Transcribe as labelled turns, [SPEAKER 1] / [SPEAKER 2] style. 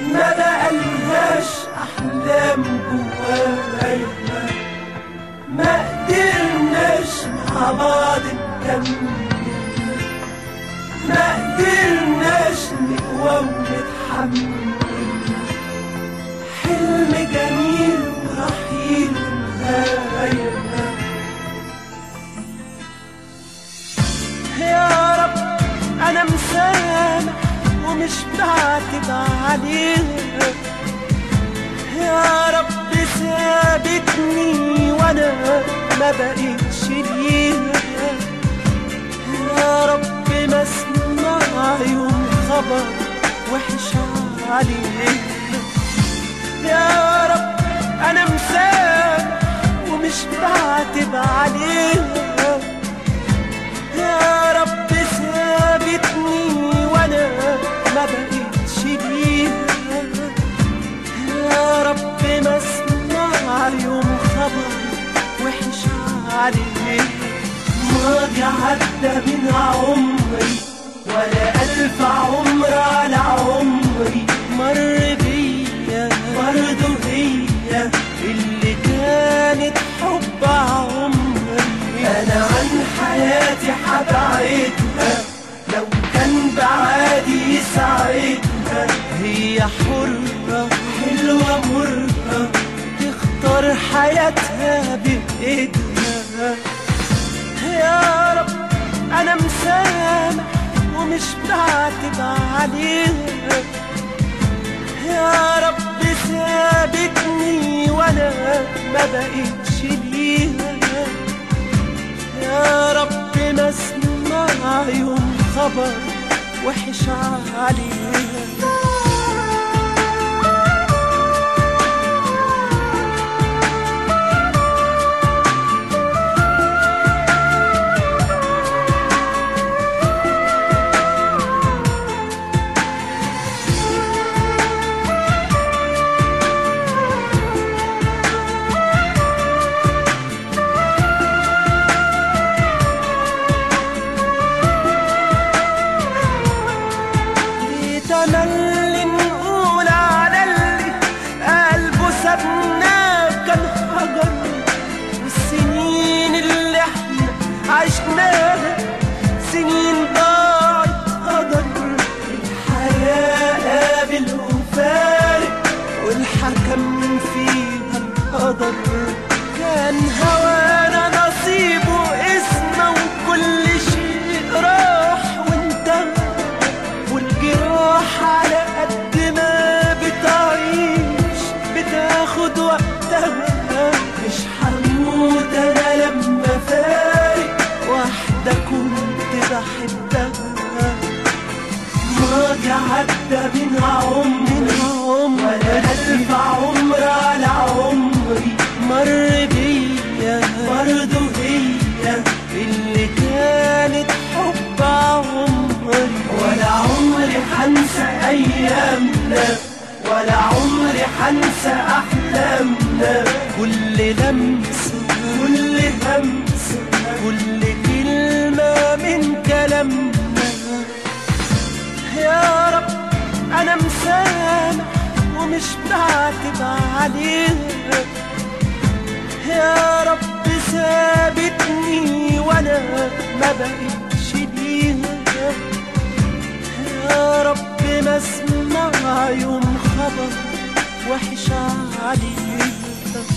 [SPEAKER 1] ما بقالهاش أحلام جوايا، ما قدرناش مع بعض نكمل، ما قدرناش نقوى ونتحمل حلم جميل ورحيل نهاية. يا رب أنا مسامح ومش بعتب عليها، يا رب سابتني وأنا ما بقيتش ليها، يا رب ما اسمع يوم خبر وحش عليها. يا رب أنا مسامح ومش بعتب عليها، يا رب سابتني وأنا ما بقيتش ليها، يا رب ما اسمع يوم خبر وحش عليها. ماضي عدى من عمري ولا ألف عمر على عمري، مر بيا برضه هي اللي كانت حب عمري. أنا عن حياتي حبعدها لو كان بعادي يساعدها، هي حرة حلوة مرة تختار حياتها بإيدها. يا رب أنا مسامح ومش بعتب عليها، يا رب سابتني وأنا ما بقيتش ليها، يا رب ما اسمع يوم خبر وحش عليها. تملي نقول على اللي قلبه سابنا كان حجر، والسنين اللي احنا عشناها سنين ضاعت هدر. الحياة قابل وفارق والحكم فيها القدر، كان هوانا نصيبه اسمه وكل شيء راح وانتهى، والجراح على قد ما بتعيش بتاخد وقتها. مش هموت انا لما فارق واحدة كنت بحبها، ماضي عدى من عمري ولا ألف عمر على عمري، مر بيا برضه هي اللي كانت حب عمري. ولا عمري حنسى أيامنا ولا عمري حنسى أحلامنا، كل لمسة كل همسة كل كلمة من كلامنا. يا رب أنا مسامح ومش بعتب عليها، يا رب سابتني وأنا ما بقيتش ليها، يا رب ما اسمع يوم خبر وحش عليها.